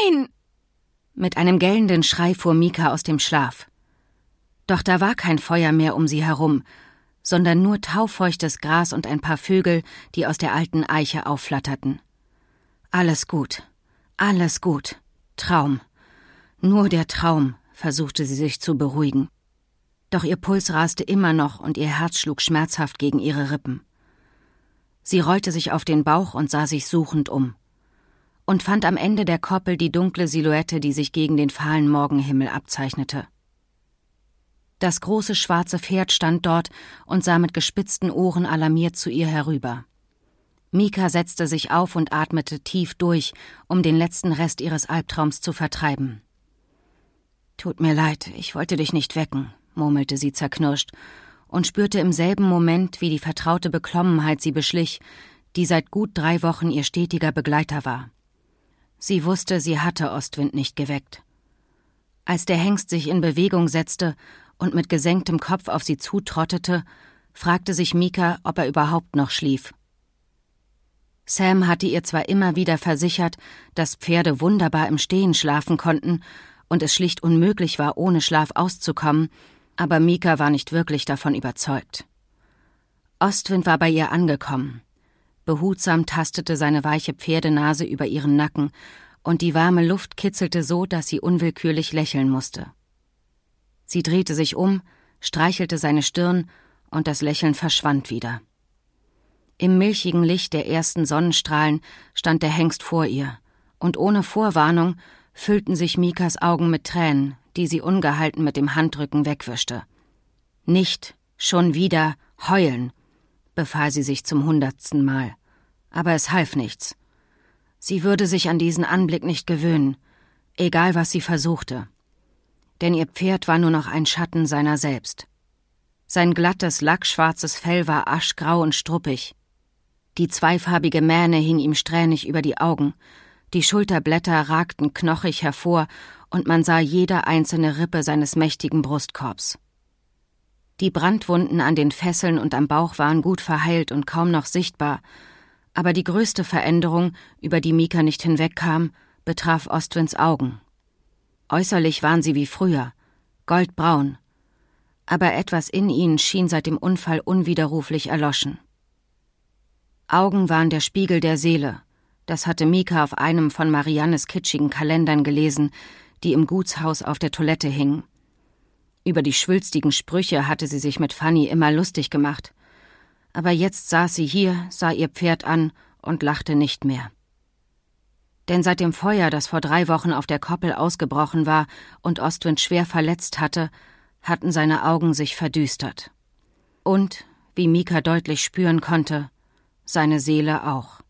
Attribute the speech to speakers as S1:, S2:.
S1: Nein! Mit einem gellenden Schrei fuhr Mika aus dem Schlaf. Doch da war kein Feuer mehr um sie herum, sondern nur taufeuchtes Gras und ein paar Vögel, die aus der alten Eiche aufflatterten. Alles gut, alles gut. Traum. Nur der Traum, versuchte sie sich zu beruhigen. Doch ihr Puls raste immer noch und ihr Herz schlug schmerzhaft gegen ihre Rippen. Sie rollte sich auf den Bauch und sah sich suchend um. Und fand am Ende der Koppel die dunkle Silhouette, die sich gegen den fahlen Morgenhimmel abzeichnete. Das große schwarze Pferd stand dort und sah mit gespitzten Ohren alarmiert zu ihr herüber. Mika setzte sich auf und atmete tief durch, um den letzten Rest ihres Albtraums zu vertreiben. »Tut mir leid, ich wollte dich nicht wecken«, murmelte sie zerknirscht und spürte im selben Moment, wie die vertraute Beklommenheit sie beschlich, die seit gut 3 Wochen ihr stetiger Begleiter war. Sie wusste, sie hatte Ostwind nicht geweckt. Als der Hengst sich in Bewegung setzte und mit gesenktem Kopf auf sie zutrottete, fragte sich Mika, ob er überhaupt noch schlief. Sam hatte ihr zwar immer wieder versichert, dass Pferde wunderbar im Stehen schlafen konnten und es schlicht unmöglich war, ohne Schlaf auszukommen, aber Mika war nicht wirklich davon überzeugt. Ostwind war bei ihr angekommen. Behutsam tastete seine weiche Pferdenase über ihren Nacken und die warme Luft kitzelte so, dass sie unwillkürlich lächeln musste. Sie drehte sich um, streichelte seine Stirn und das Lächeln verschwand wieder. Im milchigen Licht der ersten Sonnenstrahlen stand der Hengst vor ihr, und ohne Vorwarnung füllten sich Mikas Augen mit Tränen, die sie ungehalten mit dem Handrücken wegwischte. »Nicht schon wieder heulen«, befahl sie sich zum 100. Mal. Aber es half nichts. Sie würde sich an diesen Anblick nicht gewöhnen, egal was sie versuchte. Denn ihr Pferd war nur noch ein Schatten seiner selbst. Sein glattes, lackschwarzes Fell war aschgrau und struppig. Die zweifarbige Mähne hing ihm strähnig über die Augen, die Schulterblätter ragten knochig hervor und man sah jede einzelne Rippe seines mächtigen Brustkorbs. Die Brandwunden an den Fesseln und am Bauch waren gut verheilt und kaum noch sichtbar, aber die größte Veränderung, über die Mika nicht hinwegkam, betraf Ostwinds Augen. Äußerlich waren sie wie früher, goldbraun, aber etwas in ihnen schien seit dem Unfall unwiderruflich erloschen. Augen waren der Spiegel der Seele, das hatte Mika auf einem von Mariannes kitschigen Kalendern gelesen, die im Gutshaus auf der Toilette hingen. Über die schwülstigen Sprüche hatte sie sich mit Fanny immer lustig gemacht. Aber jetzt saß sie hier, sah ihr Pferd an und lachte nicht mehr. Denn seit dem Feuer, das vor 3 Wochen auf der Koppel ausgebrochen war und Ostwind schwer verletzt hatte, hatten seine Augen sich verdüstert. Und, wie Mika deutlich spüren konnte, seine Seele auch.